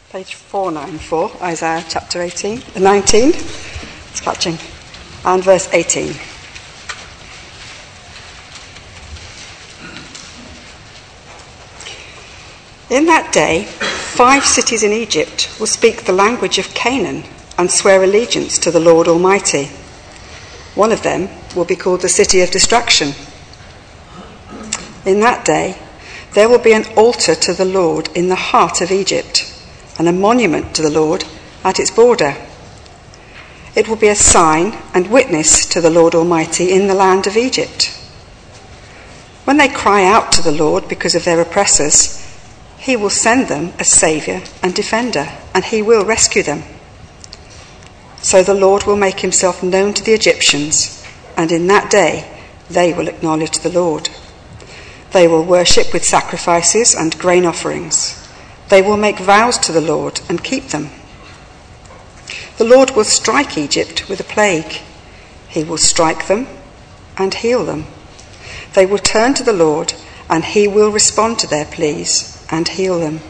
Page 494, Isaiah chapter 19, it's catching, and verse 18. In that day, 5 cities in Egypt will speak the language of Canaan and swear allegiance to the Lord Almighty. One of them will be called the City of Destruction. In that day, there will be an altar to the Lord in the heart of Egypt, and a monument to the Lord at its border. It will be a sign and witness to the Lord Almighty in the land of Egypt. When they cry out to the Lord because of their oppressors, he will send them a saviour and defender, and he will rescue them. So the Lord will make himself known to the Egyptians, and in that day they will acknowledge the Lord. They will worship with sacrifices and grain offerings. They will make vows to the Lord and keep them. The Lord will strike Egypt with a plague. He will strike them and heal them. They will turn to the Lord, and he will respond to their pleas and heal them.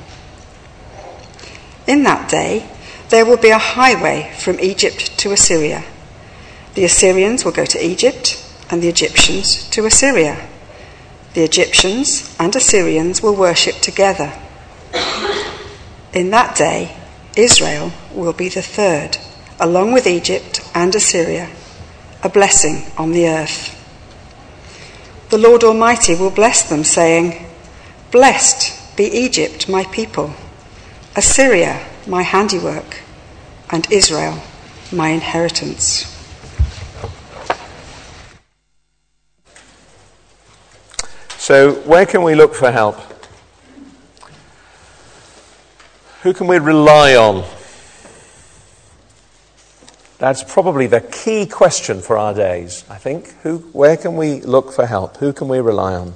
In that day, there will be a highway from Egypt to Assyria. The Assyrians will go to Egypt, and the Egyptians to Assyria. The Egyptians and Assyrians will worship together. In that day, Israel will be the third, along with Egypt and Assyria, a blessing on the earth. The Lord Almighty will bless them, saying, "Blessed be Egypt, my people, Assyria, my handiwork, and Israel, my inheritance." So, where can we look for help? Who can we rely on? That's probably the key question for our days, I think. Where can we look for help? Who can we rely on?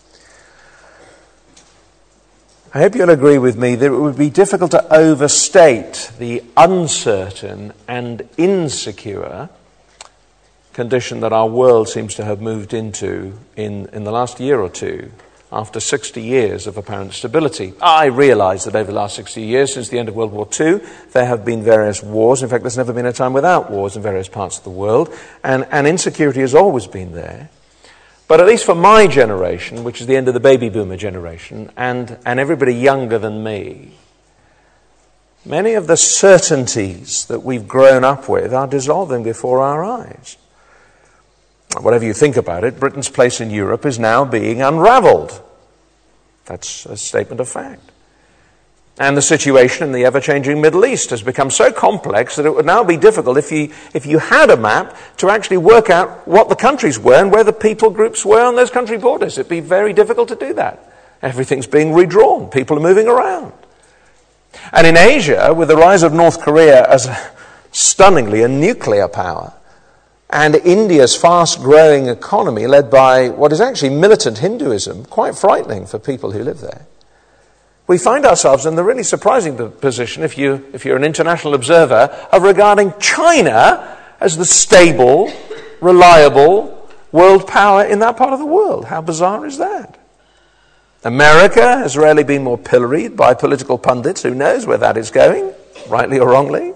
I hope you'll agree with me that it would be difficult to overstate the uncertain and insecure condition that our world seems to have moved into in the last year or two, after 60 years of apparent stability. I realise that over the last 60 years, since the end of World War II, there have been various wars. In fact, there's never been a time without wars in various parts of the world, and insecurity has always been there. But at least for my generation, which is the end of the baby boomer generation, and everybody younger than me, many of the certainties that we've grown up with are dissolving before our eyes. Whatever you think about it, Britain's place in Europe is now being unravelled. That's a statement of fact. And the situation in the ever-changing Middle East has become so complex that it would now be difficult, if you had a map, to actually work out what the countries were and where the people groups were on those country borders. It'd be very difficult to do that. Everything's being redrawn. People are moving around. And in Asia, with the rise of North Korea as stunningly a nuclear power, and India's fast-growing economy led by what is actually militant Hinduism, quite frightening for people who live there, we find ourselves in the really surprising position, if you're an international observer, of regarding China as the stable, reliable world power in that part of the world. How bizarre is that? America has rarely been more pilloried by political pundits. Who knows where that is going, rightly or wrongly?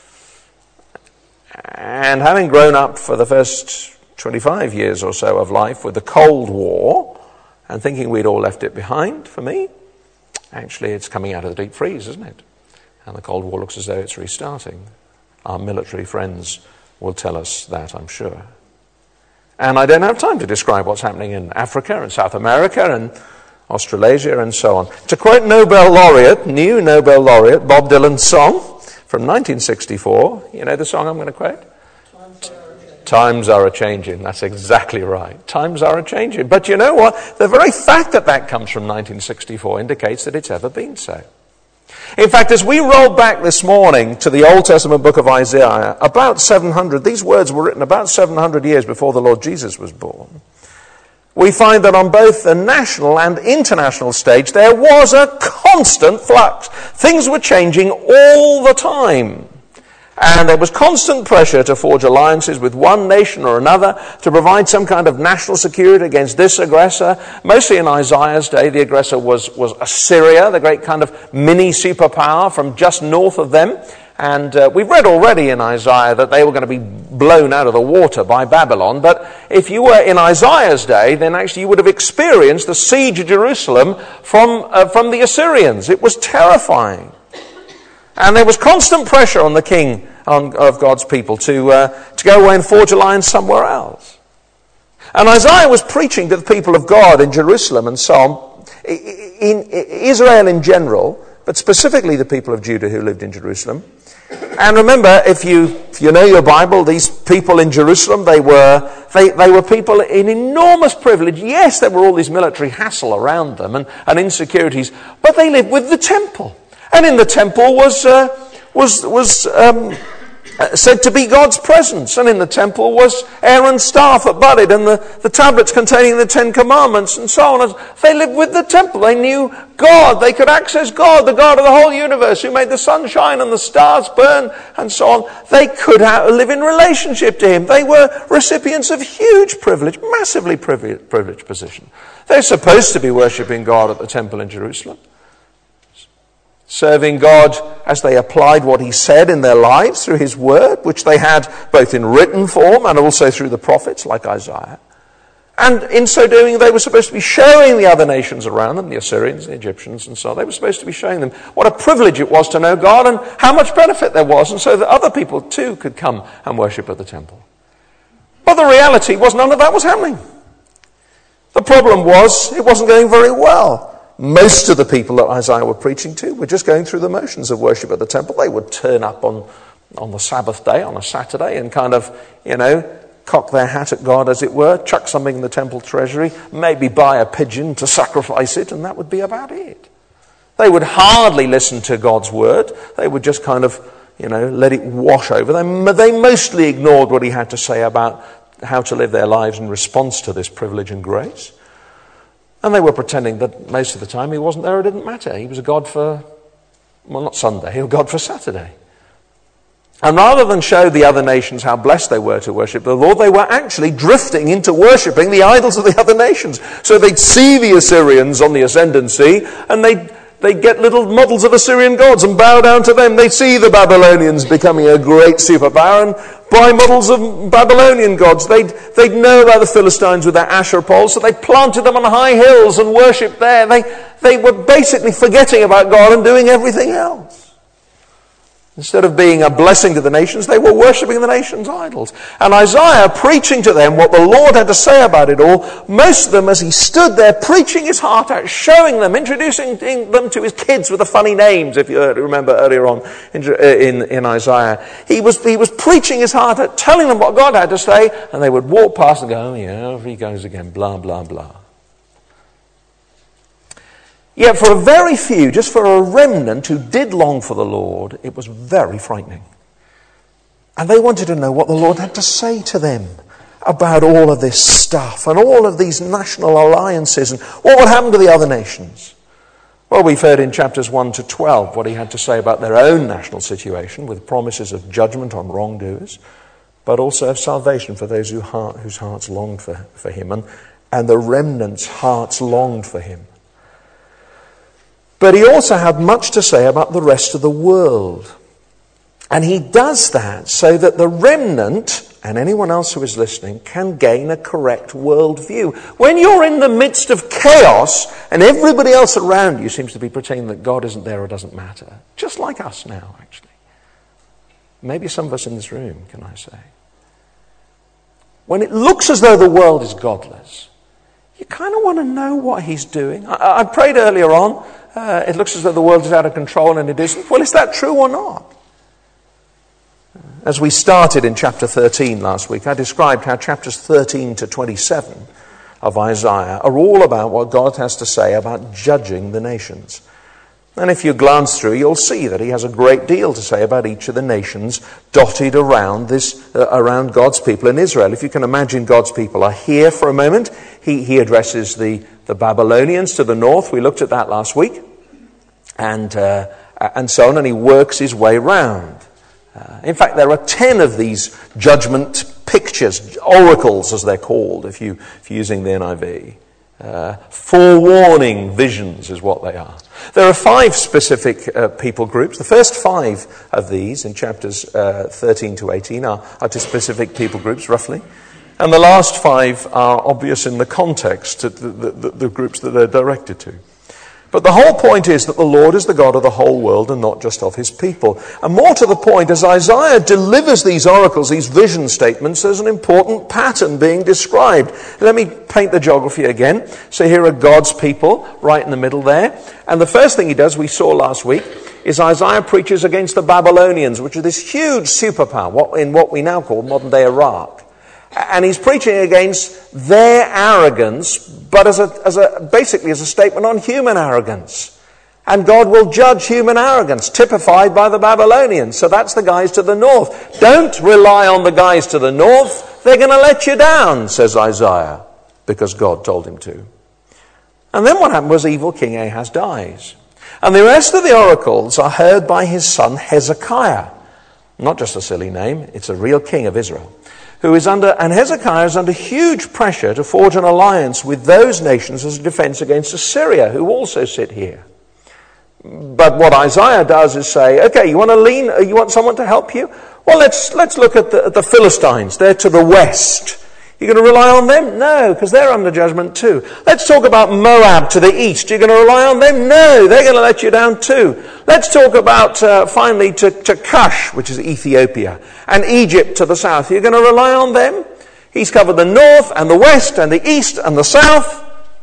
And having grown up for the first 25 years or so of life with the Cold War, and thinking we'd all left it behind, for me, actually it's coming out of the deep freeze, isn't it? And the Cold War looks as though it's restarting. Our military friends will tell us that, I'm sure. And I don't have time to describe what's happening in Africa and South America and Australasia and so on. To quote new Nobel laureate Bob Dylan's song from 1964, you know the song I'm going to quote? Times are a-changing. That's exactly right. Times are a-changing. But you know what? The very fact that comes from 1964 indicates that it's ever been so. In fact, as we roll back this morning to the Old Testament book of Isaiah, these words were written about 700 years before the Lord Jesus was born. We find that on both the national and international stage, there was a constant flux. Things were changing all the time. And there was constant pressure to forge alliances with one nation or another to provide some kind of national security against this aggressor. Mostly in Isaiah's day, the aggressor was Assyria, the great kind of mini superpower from just north of them. And we've read already in Isaiah that they were going to be blown out of the water by Babylon. But if you were in Isaiah's day, then actually you would have experienced the siege of Jerusalem from the Assyrians. It was terrifying. And there was constant pressure on the king of God's people to go away and forge alliance somewhere else. And Isaiah was preaching to the people of God in Jerusalem and so on, in Israel in general, but specifically the people of Judah who lived in Jerusalem. And remember, if you know your Bible, these people in Jerusalem, they were people in enormous privilege. Yes, there were all these military hassle around them and insecurities, but they lived with the temple. And in the temple was said to be God's presence. And in the temple was Aaron's staff that budded and the tablets containing the 10 Commandments and so on. And they lived with the temple. They knew God. They could access God, the God of the whole universe, who made the sun shine and the stars burn and so on. They could live in relationship to him. They were recipients of huge privilege, massively privileged position. They're supposed to be worshipping God at the temple in Jerusalem, serving God as they applied what he said in their lives through his word, which they had both in written form and also through the prophets like Isaiah. And in so doing, they were supposed to be showing the other nations around them, the Assyrians, the Egyptians and so on. They were supposed to be showing them what a privilege it was to know God and how much benefit there was, and so that other people too could come and worship at the temple. But the reality was none of that was happening. The problem was it wasn't going very well. Most of the people that Isaiah were preaching to were just going through the motions of worship at the temple. They would turn up on the Sabbath day, on a Saturday, and kind of, cock their hat at God, as it were, chuck something in the temple treasury, maybe buy a pigeon to sacrifice it, and that would be about it. They would hardly listen to God's word. They would just kind of, let it wash over them. They mostly ignored what he had to say about how to live their lives in response to this privilege and grace. And they were pretending that most of the time he wasn't there, it didn't matter. He was a God for, not Sunday, he was a God for Saturday. And rather than show the other nations how blessed they were to worship the Lord, they were actually drifting into worshipping the idols of the other nations. So they'd see the Assyrians on the ascendancy, and they'd get little models of Assyrian gods and bow down to them. They'd see the Babylonians becoming a great superpower and buy models of Babylonian gods. They'd know about the Philistines with their Asher poles, so they planted them on high hills and worshipped there. They were basically forgetting about God and doing everything else. Instead of being a blessing to the nations, they were worshipping the nations' idols. And Isaiah, preaching to them what the Lord had to say about it all, most of them, as he stood there preaching his heart out, showing them, introducing them to his kids with the funny names, if you remember earlier on in Isaiah. He was preaching his heart out, telling them what God had to say, and they would walk past and go, oh yeah, over he goes again, blah, blah, blah. Yet for a very few, just for a remnant who did long for the Lord, it was very frightening. And they wanted to know what the Lord had to say to them about all of this stuff and all of these national alliances and what would happen to the other nations. Well, we've heard in chapters 1 to 12 what he had to say about their own national situation, with promises of judgment on wrongdoers, but also of salvation for those whose hearts longed for him, and the remnant's hearts longed for him. But he also had much to say about the rest of the world. And he does that so that the remnant, and anyone else who is listening, can gain a correct worldview. When you're in the midst of chaos and everybody else around you seems to be pretending that God isn't there or doesn't matter, just like us now, actually. Maybe some of us in this room, can I say. When it looks as though the world is godless, you kind of want to know what he's doing. I prayed earlier on, it looks as though the world is out of control, and it isn't. Well, is that true or not? As we started in chapter 13 last week, I described how chapters 13 to 27 of Isaiah are all about what God has to say about judging the nations. And if you glance through, you'll see that he has a great deal to say about each of the nations dotted around around God's people in Israel. If you can imagine, God's people are here for a moment. He addresses the Babylonians to the north. We looked at that last week. And so on, and he works his way round. In fact, there are 10 of these judgment pictures, oracles as they're called, if you're using the NIV. Forewarning visions is what they are. There are 5 specific people groups. The first 5 of these in chapters 13 to 18 are to specific people groups, roughly. And the last 5 are obvious in the context, the groups that they're directed to. But the whole point is that the Lord is the God of the whole world and not just of his people. And more to the point, as Isaiah delivers these oracles, these vision statements, there's an important pattern being described. Let me paint the geography again. So here are God's people right in the middle there. And the first thing he does, we saw last week, is Isaiah preaches against the Babylonians, which are this huge superpower in what we now call modern-day Iraq. And he's preaching against their arrogance, but basically as a statement on human arrogance. And God will judge human arrogance, typified by the Babylonians. So that's the guys to the north. Don't rely on the guys to the north. They're going to let you down, says Isaiah, because God told him to. And then what happened was evil King Ahaz dies. And the rest of the oracles are heard by his son Hezekiah. Not just a silly name, it's a real king of Israel. And Hezekiah is under huge pressure to forge an alliance with those nations as a defense against Assyria, who also sit here. But what Isaiah does is say, okay, you want someone to help you? Well, let's look at the Philistines. They're to the west. You're going to rely on them? No, because they're under judgment too. Let's talk about Moab to the east. You're going to rely on them? No, they're going to let you down too. Let's talk about, finally, to Cush, which is Ethiopia, and Egypt to the south. You're going to rely on them? He's covered the north and the west and the east and the south.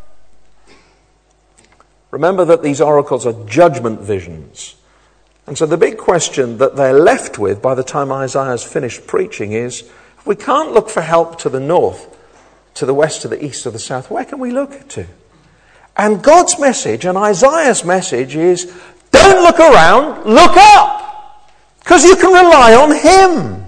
Remember that these oracles are judgment visions. And so the big question that they're left with by the time Isaiah's finished preaching is, we can't look for help to the north, to the west, to the east, to the south. Where can we look to? And God's message and Isaiah's message is, don't look around, look up. Because you can rely on him.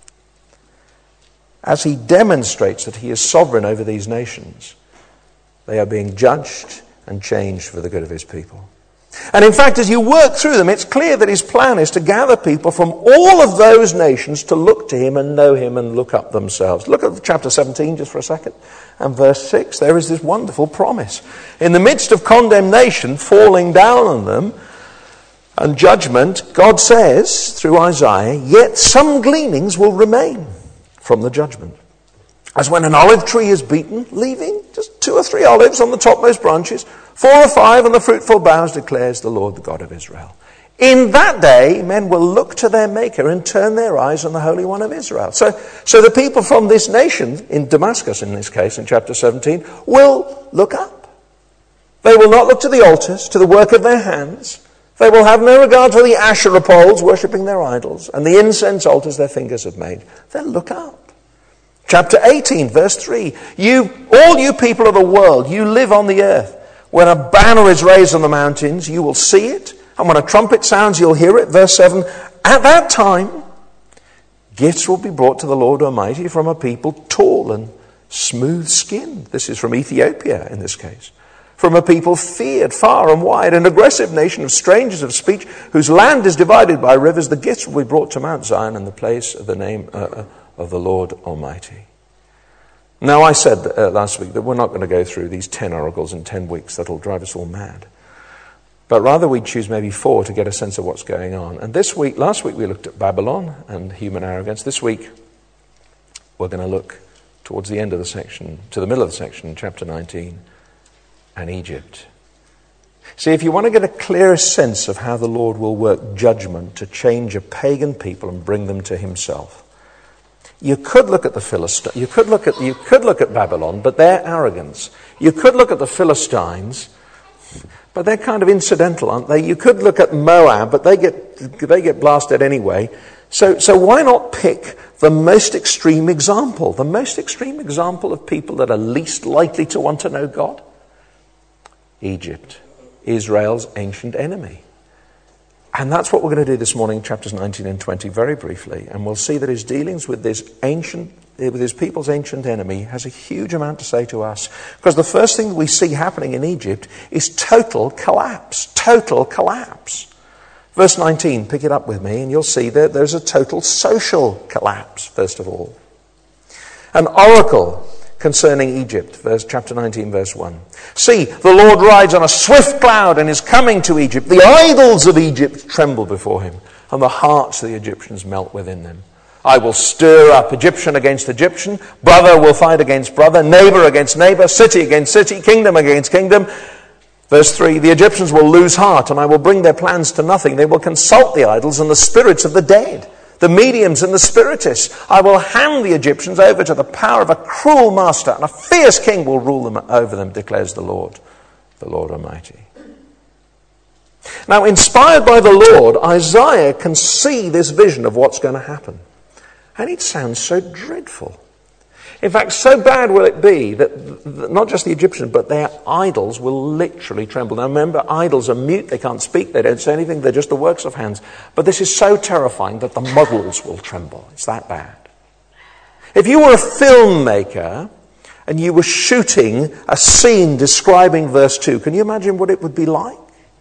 As he demonstrates that he is sovereign over these nations, they are being judged and changed for the good of his people. And in fact, as you work through them, it's clear that his plan is to gather people from all of those nations to look to him and know him and look up themselves. Look at chapter 17 just for a second and verse 6. There is this wonderful promise. In the midst of condemnation falling down on them and judgment, God says through Isaiah, yet some gleanings will remain from the judgment. As when an olive tree is beaten, leaving just 2 or 3 olives on the topmost branches, 4 or 5 on the fruitful boughs, declares the Lord, the God of Israel. In that day, men will look to their Maker and turn their eyes on the Holy One of Israel. So the people from this nation, in Damascus in this case, in chapter 17, will look up. They will not look to the altars, to the work of their hands. They will have no regard for the Asherah poles, worshipping their idols, and the incense altars their fingers have made. They'll look up. Chapter 18, verse 3. All you people of the world, you live on the earth. When a banner is raised on the mountains, you will see it. And when a trumpet sounds, you'll hear it. Verse 7. At that time, gifts will be brought to the Lord Almighty from a people tall and smooth-skinned. This is from Ethiopia in this case. From a people feared far and wide, an aggressive nation of strangers of speech, whose land is divided by rivers. The gifts will be brought to Mount Zion in the place of the name of the Lord Almighty. Now, I said last week that we're not going to go through these 10 oracles in 10 weeks. That'll drive us all mad. But rather we choose maybe 4 to get a sense of what's going on. And last week we looked at Babylon and human arrogance. This week we're going to look towards the end of the section, to the middle of the section, chapter 19, and Egypt. See, if you want to get a clearer sense of how the Lord will work judgment to change a pagan people and bring them to himself, you could look at the Philistines. You could look at Babylon, but their arrogance. You could look at the Philistines, but they're kind of incidental, aren't they? You could look at Moab, but they get blasted anyway. So why not pick the most extreme example? The most extreme example of people that are least likely to want to know God? Egypt, Israel's ancient enemy. And that's what we're going to do this morning, chapters 19 and 20, very briefly. And we'll see that his dealings with his people's ancient enemy has a huge amount to say to us. Because the first thing we see happening in Egypt is total collapse. Total collapse. Verse 19, pick it up with me, and you'll see that there's a total social collapse, first of all. An oracle concerning Egypt, chapter 19, verse 1. See, the Lord rides on a swift cloud and is coming to Egypt. The idols of Egypt tremble before him, and the hearts of the Egyptians melt within them. I will stir up Egyptian against Egyptian, brother will fight against brother, neighbor against neighbor, city against city, kingdom against kingdom. Verse 3, the Egyptians will lose heart, and I will bring their plans to nothing. They will consult the idols and the spirits of the dead, the mediums and the spiritists. I will hand the Egyptians over to the power of a cruel master, and a fierce king will rule them over them, declares the Lord Almighty. Now, inspired by the Lord, Isaiah can see this vision of what's going to happen. And it sounds so dreadful. In fact, so bad will it be that not just the Egyptians, but their idols will literally tremble. Now remember, idols are mute, they can't speak, they don't say anything, they're just the works of hands. But this is so terrifying that the models will tremble. It's that bad. If you were a filmmaker and you were shooting a scene describing verse 2, can you imagine what it would be like?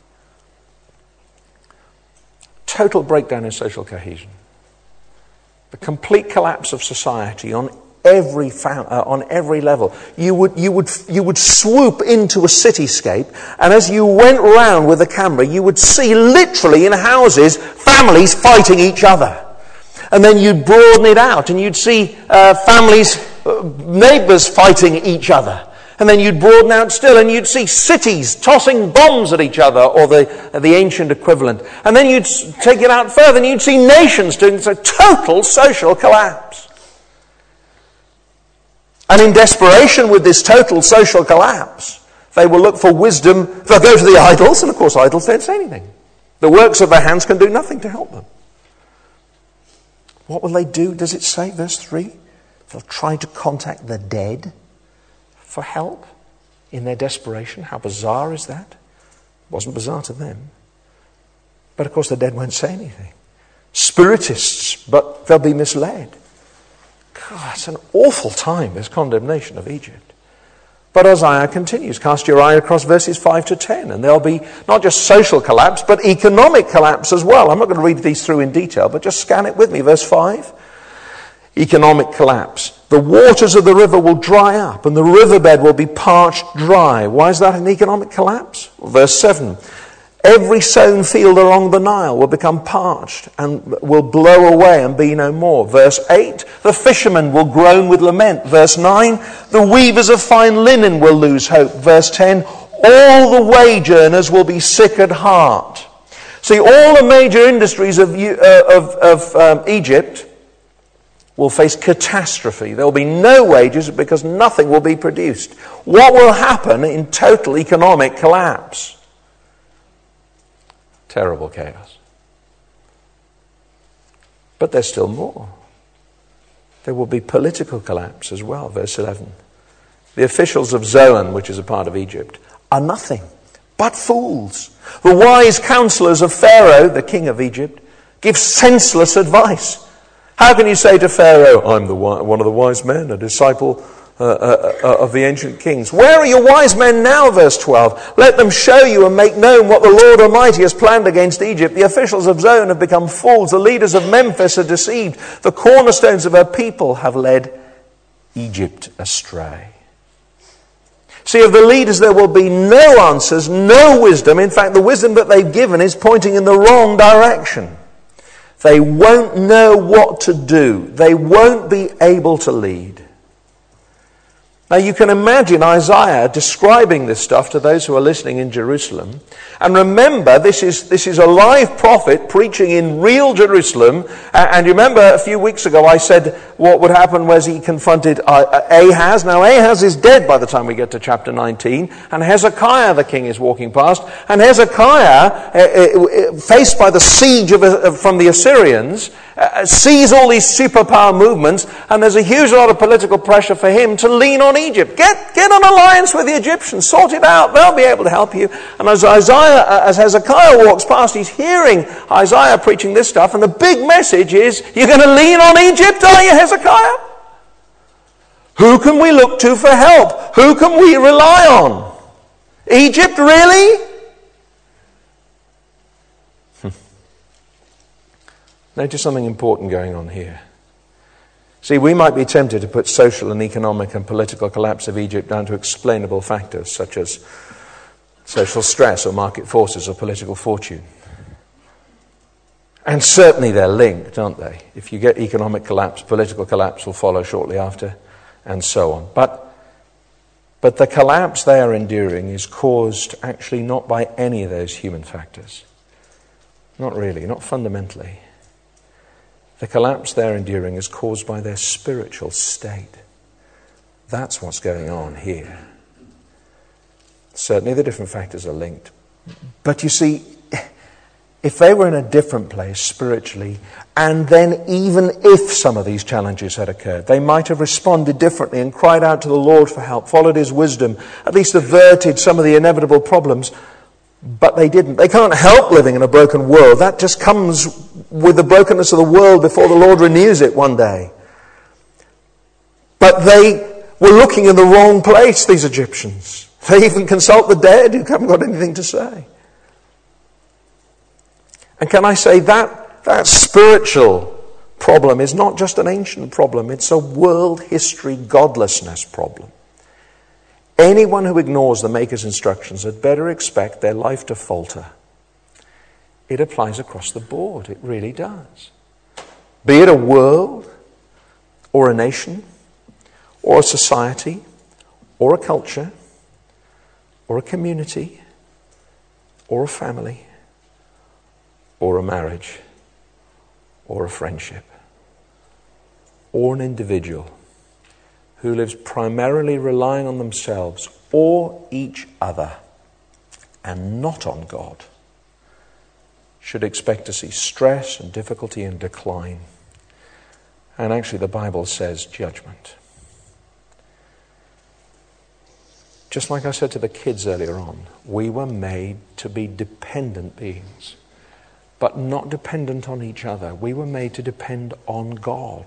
Total breakdown in social cohesion. The complete collapse of society on every level. You would swoop into a cityscape, and as you went round with a camera, you would see literally in houses families fighting each other. And then you'd broaden it out, and you'd see families, neighbours fighting each other. And then you'd broaden out still, and you'd see cities tossing bombs at each other, or the ancient equivalent. And then you'd take it out further, and you'd see nations doing a total social collapse. And in desperation with this total social collapse, they will look for wisdom. They'll go to the idols, and of course idols don't say anything. The works of their hands can do nothing to help them. What will they do, does it say, verse 3? They'll try to contact the dead for help in their desperation. How bizarre is that? It wasn't bizarre to them. But of course the dead won't say anything. Spiritists, but they'll be misled. God, it's an awful time, this condemnation of Egypt. But Isaiah continues, cast your eye across verses 5 to 10, and there'll be not just social collapse, but economic collapse as well. I'm not going to read these through in detail, but just scan it with me. Verse 5, economic collapse. The waters of the river will dry up, and the riverbed will be parched dry. Why is that an economic collapse? Well, verse 7, every sown field along the Nile will become parched and will blow away and be no more. Verse 8, the fishermen will groan with lament. Verse 9, the weavers of fine linen will lose hope. Verse 10, all the wage earners will be sick at heart. See, all the major industries of Egypt will face catastrophe. There will be no wages because nothing will be produced. What will happen in total economic collapse? Terrible chaos. But there's still more. There will be political collapse as well. Verse 11. The officials of Zoan, which is a part of Egypt, are nothing but fools. The wise counselors of Pharaoh, the king of Egypt, give senseless advice. How can you say to Pharaoh, I'm one of the wise men, a disciple of the ancient kings? Where are your wise men now, verse 12? Let them show you and make known what the Lord Almighty has planned against Egypt. The officials of Zoan have become fools. The leaders of Memphis are deceived. The cornerstones of her people have led Egypt astray. See, of the leaders there will be no answers, no wisdom. In fact, the wisdom that they've given is pointing in the wrong direction. They won't know what to do. They won't be able to lead. Now you can imagine Isaiah describing this stuff to those who are listening in Jerusalem. And remember, this is a live prophet preaching in real Jerusalem. And you remember a few weeks ago I said what would happen was he confronted Ahaz. Now Ahaz is dead by the time we get to chapter 19. And Hezekiah the king is walking past. And Hezekiah, faced by the siege from the Assyrians, sees all these superpower movements, and there's a huge lot of political pressure for him to lean on Egypt. Get an alliance with the Egyptians, sort it out, they'll be able to help you. And as Hezekiah walks past, he's hearing Isaiah preaching this stuff, and the big message is, you're going to lean on Egypt, are you, Hezekiah? Who can we look to for help? Who can we rely on? Egypt, really? Notice something important going on here. See, we might be tempted to put social and economic and political collapse of Egypt down to explainable factors such as social stress or market forces or political fortune. And certainly they're linked, aren't they? If you get economic collapse, political collapse will follow shortly after, and so on. But the collapse they are enduring is caused actually not by any of those human factors. Not really, not fundamentally. The collapse they're enduring is caused by their spiritual state. That's what's going on here. Certainly the different factors are linked. But you see, if they were in a different place spiritually, and then even if some of these challenges had occurred, they might have responded differently and cried out to the Lord for help, followed his wisdom, at least averted some of the inevitable problems, but they didn't. They can't help living in a broken world. That just comes with the brokenness of the world before the Lord renews it one day. But they were looking in the wrong place, these Egyptians. They even consult the dead who haven't got anything to say. And can I say that spiritual problem is not just an ancient problem, it's a world history godlessness problem. Anyone who ignores the Maker's instructions had better expect their life to falter. It applies across the board, it really does. Be it a world, or a nation, or a society, or a culture, or a community, or a family, or a marriage, or a friendship, or an individual who lives primarily relying on themselves or each other and not on God, should expect to see stress and difficulty and decline. And actually the Bible says judgment. Just like I said to the kids earlier on, we were made to be dependent beings, but not dependent on each other. We were made to depend on God.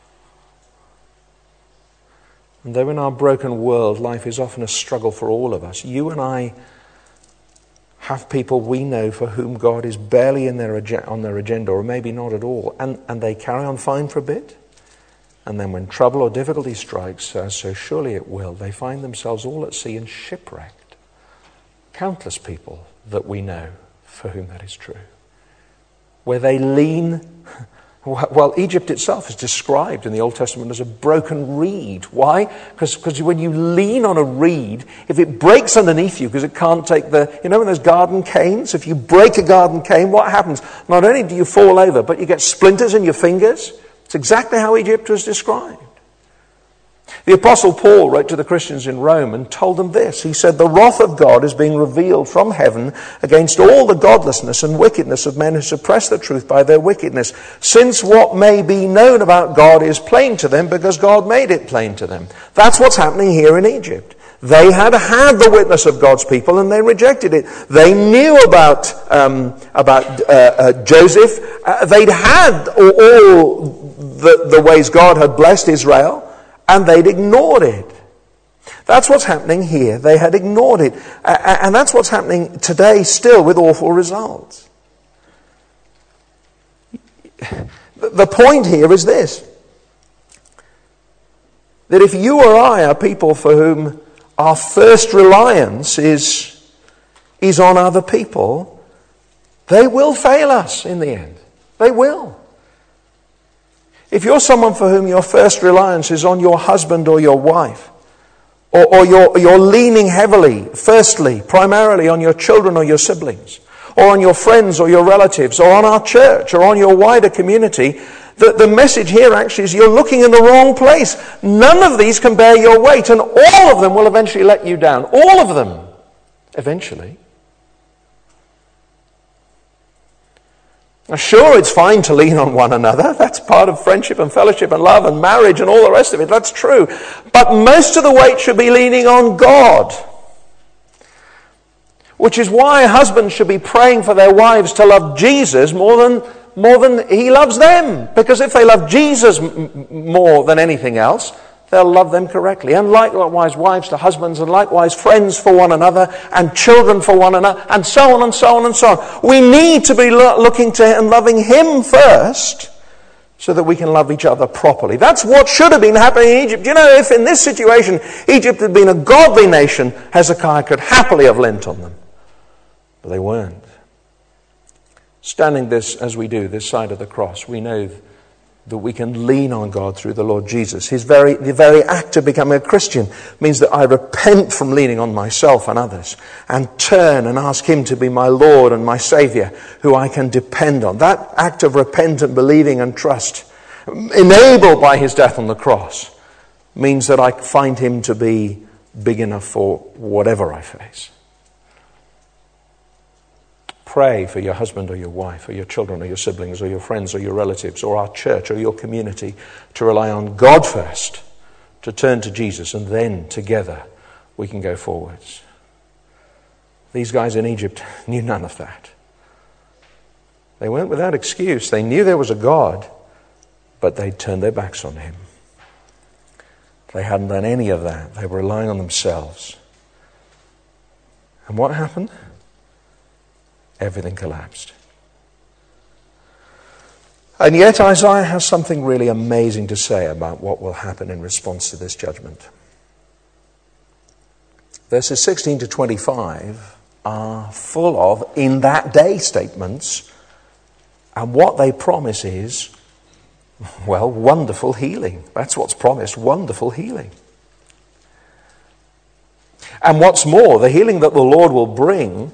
And though in our broken world, life is often a struggle for all of us, you and I have people we know for whom God is barely on their agenda, or maybe not at all, and they carry on fine for a bit. And then when trouble or difficulty strikes, so surely it will, they find themselves all at sea and shipwrecked. Countless people that we know for whom that is true. Where they lean, well, Egypt itself is described in the Old Testament as a broken reed. Why? Because when you lean on a reed, if it breaks underneath you, because it can't take when those garden canes, if you break a garden cane, what happens? Not only do you fall over, but you get splinters in your fingers. It's exactly how Egypt was described. The Apostle Paul wrote to the Christians in Rome and told them this. He said, "The wrath of God is being revealed from heaven against all the godlessness and wickedness of men who suppress the truth by their wickedness, since what may be known about God is plain to them because God made it plain to them." That's what's happening here in Egypt. They had the witness of God's people and they rejected it. They knew about Joseph. They'd had all the ways God had blessed Israel, and they'd ignored it. That's what's happening here. They had ignored it. And that's what's happening today still with awful results. The point here is this: that if you or I are people for whom our first reliance is on other people, they will fail us in the end. They will. If you're someone for whom your first reliance is on your husband or your wife, or you're leaning heavily, firstly, primarily on your children or your siblings, or on your friends or your relatives, or on our church, or on your wider community, the message here actually is you're looking in the wrong place. None of these can bear your weight, and all of them will eventually let you down. All of them, eventually. Now, sure, it's fine to lean on one another. That's part of friendship and fellowship and love and marriage and all the rest of it. That's true. But most of the weight should be leaning on God. Which is why husbands should be praying for their wives to love Jesus more than he loves them. Because if they love Jesus more than anything else, they'll love them correctly. And likewise wives to husbands, and likewise friends for one another, and children for one another, and so on and so on and so on. We need to be looking to and loving him first, so that we can love each other properly. That's what should have been happening in Egypt. You know, if in this situation Egypt had been a godly nation, Hezekiah could happily have lent on them. But they weren't. Standing this, as we do, this side of the cross, we know that we can lean on God through the Lord Jesus. The very act of becoming a Christian means that I repent from leaning on myself and others and turn and ask him to be my Lord and my Saviour, who I can depend on. That act of repentant believing and trust, enabled by his death on the cross, means that I find him to be big enough for whatever I face. Pray for your husband or your wife or your children or your siblings or your friends or your relatives or our church or your community to rely on God first, to turn to Jesus, and then together we can go forwards. These guys in Egypt knew none of that. They weren't without excuse. They knew there was a God, but they turned their backs on him. They hadn't done any of that. They were relying on themselves. And what happened? Everything collapsed. And yet Isaiah has something really amazing to say about what will happen in response to this judgment. Verses 16 to 25 are full of "in that day" statements, and what they promise is, well, wonderful healing. That's what's promised, wonderful healing. And what's more, the healing that the Lord will bring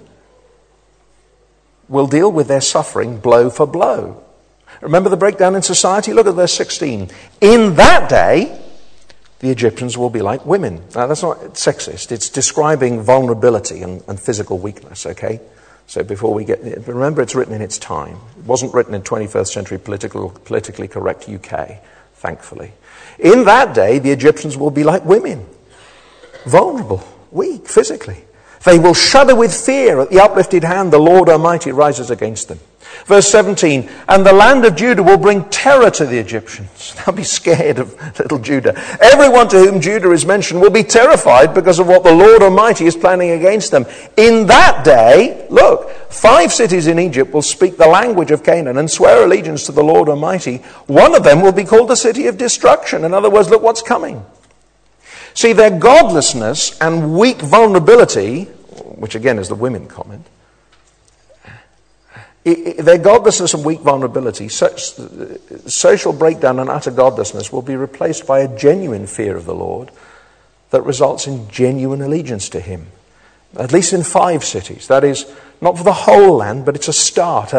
will deal with their suffering blow for blow. Remember the breakdown in society? Look at verse 16. In that day, the Egyptians will be like women. Now, that's not sexist. It's describing vulnerability and physical weakness, okay? So before we get... Remember, it's written in its time. It wasn't written in 21st century politically correct UK, thankfully. In that day, the Egyptians will be like women. Vulnerable, weak, physically. They will shudder with fear at the uplifted hand the Lord Almighty rises against them. Verse 17, and the land of Judah will bring terror to the Egyptians. They'll be scared of little Judah. Everyone to whom Judah is mentioned will be terrified because of what the Lord Almighty is planning against them. In that day, look, 5 cities in Egypt will speak the language of Canaan and swear allegiance to the Lord Almighty. One of them will be called the city of destruction. In other words, look what's coming. See, their godlessness and weak vulnerability, which again is the women comment, their godlessness and weak vulnerability, such social breakdown and utter godlessness will be replaced by a genuine fear of the Lord that results in genuine allegiance to him. At least in 5 cities. That is, not for the whole land, but it's a start,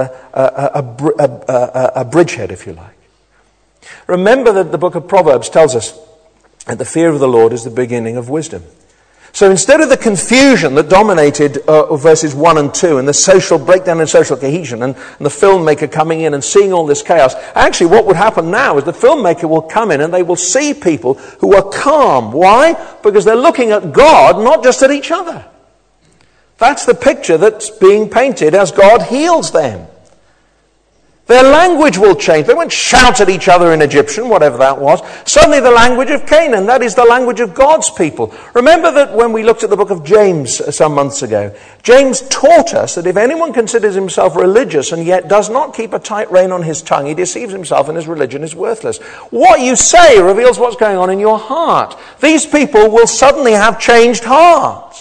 a bridgehead, if you like. Remember that the book of Proverbs tells us that the fear of the Lord is the beginning of wisdom. So instead of the confusion that dominated verses 1 and 2 and the social breakdown and social cohesion and the filmmaker coming in and seeing all this chaos, actually what would happen now is the filmmaker will come in and they will see people who are calm. Why? Because they're looking at God, not just at each other. That's the picture that's being painted as God heals them. Their language will change. They won't shout at each other in Egyptian, whatever that was. Suddenly the language of Canaan, that is the language of God's people. Remember that when we looked at the book of James some months ago, James taught us that if anyone considers himself religious and yet does not keep a tight rein on his tongue, he deceives himself and his religion is worthless. What you say reveals what's going on in your heart. These people will suddenly have changed hearts.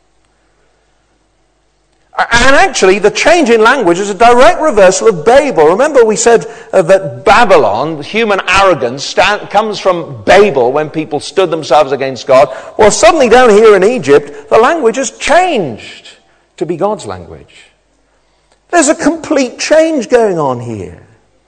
And actually, the change in language is a direct reversal of Babel. Remember we said that Babylon, human arrogance, comes from Babel when people stood themselves against God. Well, suddenly down here in Egypt, the language has changed to be God's language. There's a complete change going on here.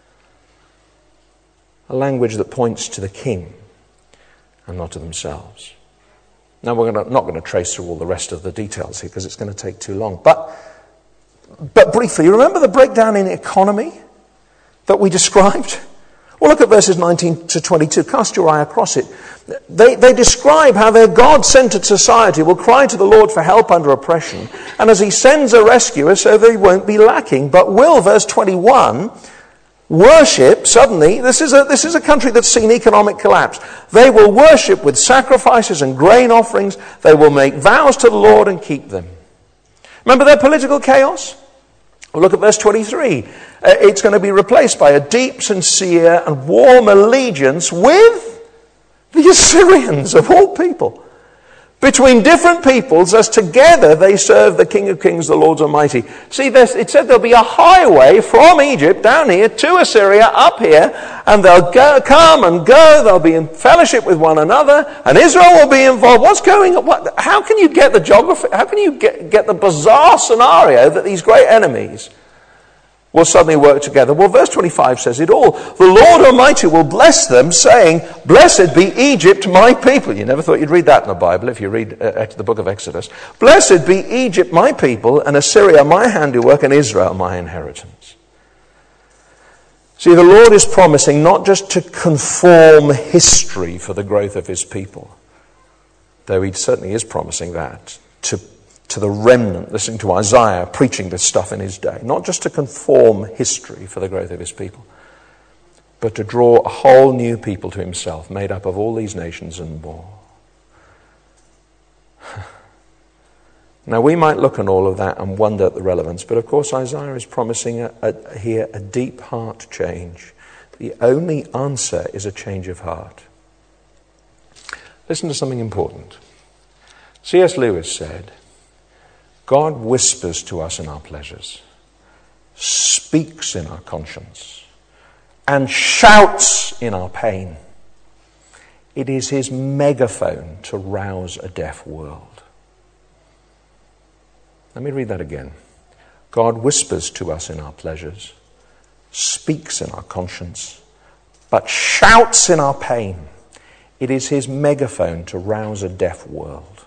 A language that points to the king and not to themselves. Now, we're not going to trace through all the rest of the details here because it's going to take too long. But briefly, remember the breakdown in economy that we described? Well, look at verses 19 to 22. Cast your eye across it. They describe how their God-centered society will cry to the Lord for help under oppression. And as he sends a rescuer, so they won't be lacking. But will, verse 21, worship, suddenly, this is a country that's seen economic collapse. They will worship with sacrifices and grain offerings. They will make vows to the Lord and keep them. Remember their political chaos? Well, look at verse 23. It's going to be replaced by a deep, sincere and warm allegiance with the Assyrians, of all people. Between different peoples, as together they serve the King of Kings, the Lord Almighty. See, it said there'll be a highway from Egypt down here to Assyria up here, and they'll come and go, they'll be in fellowship with one another, and Israel will be involved. What's going on? How can you get the geography? How can you get the bizarre scenario that these great enemies will suddenly work together? Well, verse 25 says it all. The Lord Almighty will bless them, saying, "Blessed be Egypt, my people." You never thought you'd read that in the Bible if you read the book of Exodus. "Blessed be Egypt, my people, and Assyria, my handiwork, and Israel, my inheritance." See, the Lord is promising not just to conform history for the growth of his people, though he certainly is promising that, to the remnant, listening to Isaiah preaching this stuff in his day. Not just to conform history for the growth of his people, but to draw a whole new people to himself, made up of all these nations and more. Now, we might look at all of that and wonder at the relevance, but of course Isaiah is promising here a deep heart change. The only answer is a change of heart. Listen to something important. C.S. Lewis said, God whispers to us in our pleasures, speaks in our conscience, and shouts in our pain. It is his megaphone to rouse a deaf world. Let me read that again. God whispers to us in our pleasures, speaks in our conscience, but shouts in our pain. It is his megaphone to rouse a deaf world.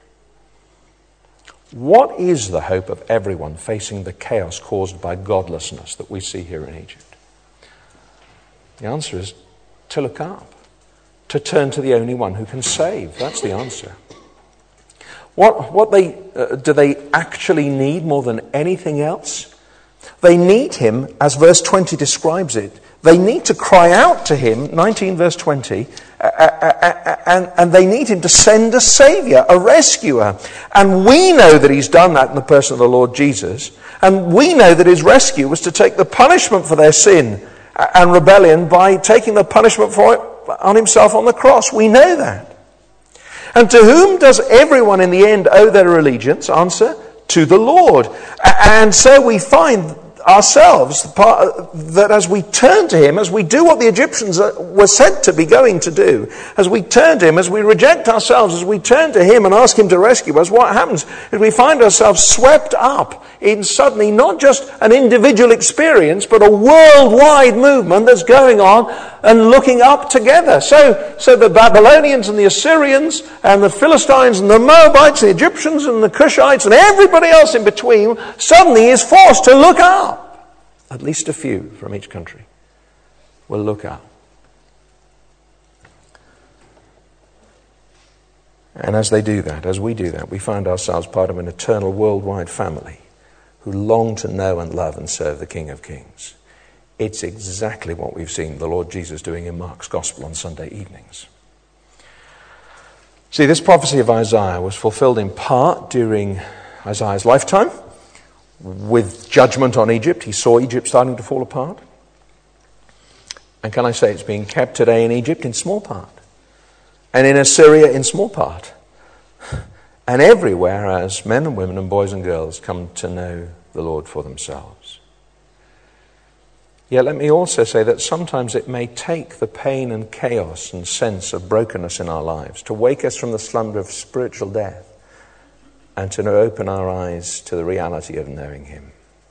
What is the hope of everyone facing the chaos caused by godlessness that we see here in Egypt? The answer is to look up, to turn to the only one who can save. That's the answer. Do they actually need more than anything else? They need him, as verse 20 describes it. They need to cry out to him, 19 verse 20, and they need him to send a saviour, a rescuer. And we know that he's done that in the person of the Lord Jesus. And we know that his rescue was to take the punishment for their sin and rebellion by taking the punishment for it on himself on the cross. We know that. And to whom does everyone in the end owe their allegiance? Answer, to the Lord. And so we find ourselves that as we turn to him, as we do what the Egyptians were said to be going to do, as we turn to him, as we reject ourselves, as we turn to him and ask him to rescue us, what happens is we find ourselves swept up in suddenly not just an individual experience, but a worldwide movement that's going on and looking up together. So the Babylonians and the Assyrians and the Philistines and the Moabites, the Egyptians and the Cushites and everybody else in between suddenly is forced to look up. At least a few from each country will look up. And as they do that, as we do that, we find ourselves part of an eternal worldwide family who long to know and love and serve the King of Kings. It's exactly what we've seen the Lord Jesus doing in Mark's Gospel on Sunday evenings. See, this prophecy of Isaiah was fulfilled in part during Isaiah's lifetime with judgment on Egypt. He saw Egypt starting to fall apart. And can I say it's being kept today in Egypt in small part, and in Assyria in small part, and everywhere as men and women and boys and girls come to know the Lord for themselves. Yet let me also say that sometimes it may take the pain and chaos and sense of brokenness in our lives to wake us from the slumber of spiritual death and to open our eyes to the reality of knowing him.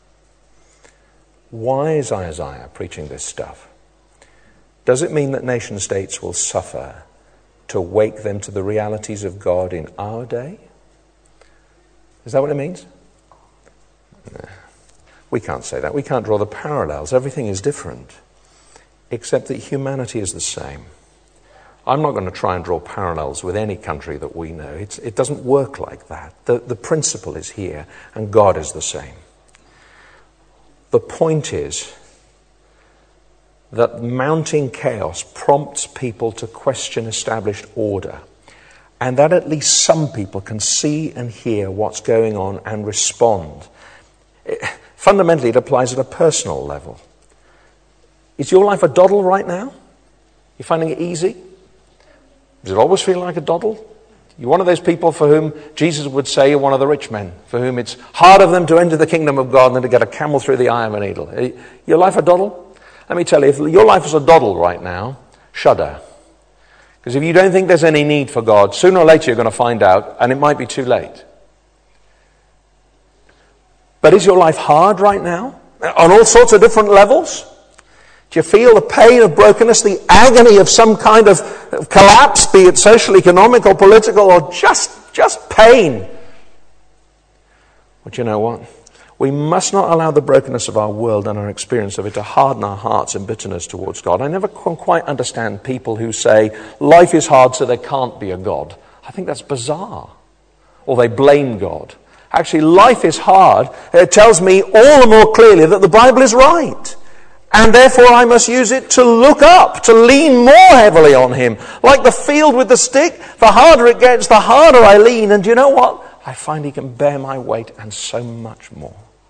Why is Isaiah preaching this stuff? Does it mean that nation states will suffer to wake them to the realities of God in our day? Is that what it means? No. We can't say that. We can't draw the parallels. Everything is different, except that humanity is the same. I'm not going to try and draw parallels with any country that we know. It doesn't work like that. The principle is here, and God is the same. The point is that mounting chaos prompts people to question established order, and that at least some people can see and hear what's going on and respond. Fundamentally, it applies at a personal level. Is your life a doddle right now? You finding it easy? Does it always feel like a doddle? You're one of those people for whom Jesus would say you're one of the rich men, for whom it's harder for them to enter the kingdom of God than to get a camel through the eye of a needle. Your life a doddle? Let me tell you, if your life is a doddle right now, shudder. Because if you don't think there's any need for God, sooner or later you're going to find out, and it might be too late. But is your life hard right now? On all sorts of different levels? Do you feel the pain of brokenness, the agony of some kind of collapse, be it social, economic, or political, or just pain? But you know what? We must not allow the brokenness of our world and our experience of it to harden our hearts in bitterness towards God. I never quite understand people who say, life is hard so there can't be a God. I think that's bizarre. Or they blame God. Actually, life is hard. It tells me all the more clearly that the Bible is right. And therefore I must use it to look up, to lean more heavily on him. Like the field with the stick, the harder it gets, the harder I lean. And do you know what? I find he can bear my weight and so much more.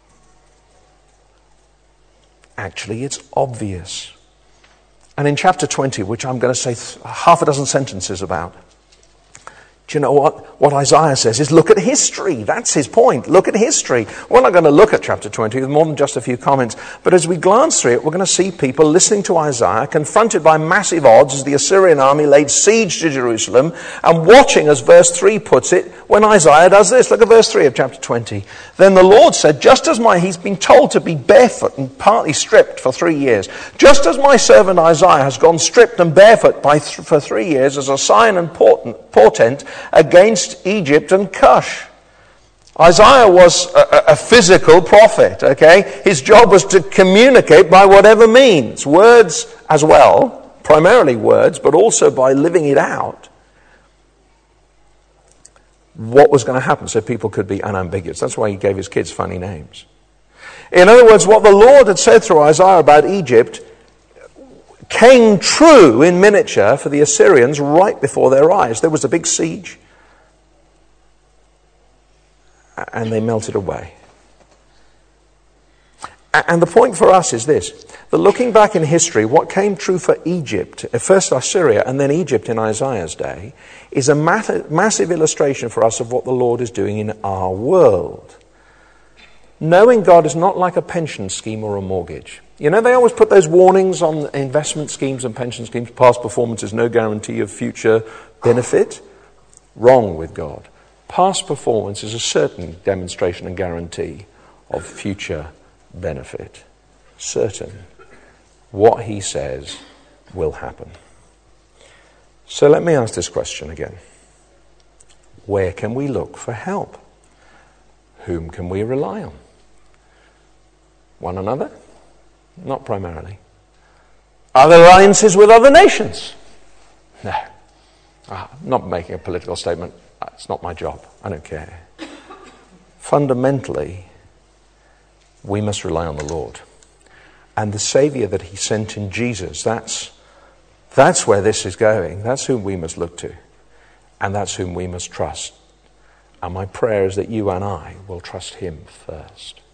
Actually, it's obvious. And in chapter 20, which I'm going to say half a dozen sentences about, do you know what? What Isaiah says is look at history. That's his point. Look at history. We're not going to look at chapter 20 with more than just a few comments. But as we glance through it, we're going to see people listening to Isaiah, confronted by massive odds as the Assyrian army laid siege to Jerusalem, and watching, as verse 3 puts it, when Isaiah does this. Look at verse 3 of chapter 20. Then the Lord said, he's been told to be barefoot and partly stripped for 3 years. Just as my servant Isaiah has gone stripped and barefoot for 3 years as a sign and portent against Egypt and Cush. Isaiah was a physical prophet, okay? His job was to communicate by whatever means. Words as well, primarily words, but also by living it out. What was going to happen so people could be unambiguous. That's why he gave his kids funny names. In other words, what the Lord had said through Isaiah about Egypt came true in miniature for the Assyrians right before their eyes. There was a big siege, and they melted away. And the point for us is this, that looking back in history, what came true for Egypt, first Assyria and then Egypt in Isaiah's day, is a massive illustration for us of what the Lord is doing in our world. Knowing God is not like a pension scheme or a mortgage. You know, they always put those warnings on investment schemes and pension schemes. Past performance is no guarantee of future benefit. Wrong with God. Past performance is a certain demonstration and guarantee of future benefit. Certain. What he says will happen. So let me ask this question again. Where can we look for help? Whom can we rely on? One another? Not primarily. Are there alliances with other nations? No. I'm not making a political statement. It's not my job. I don't care. Fundamentally, we must rely on the Lord. And the Saviour that he sent in Jesus, that's where this is going. That's whom we must look to. And that's whom we must trust. And my prayer is that you and I will trust him first.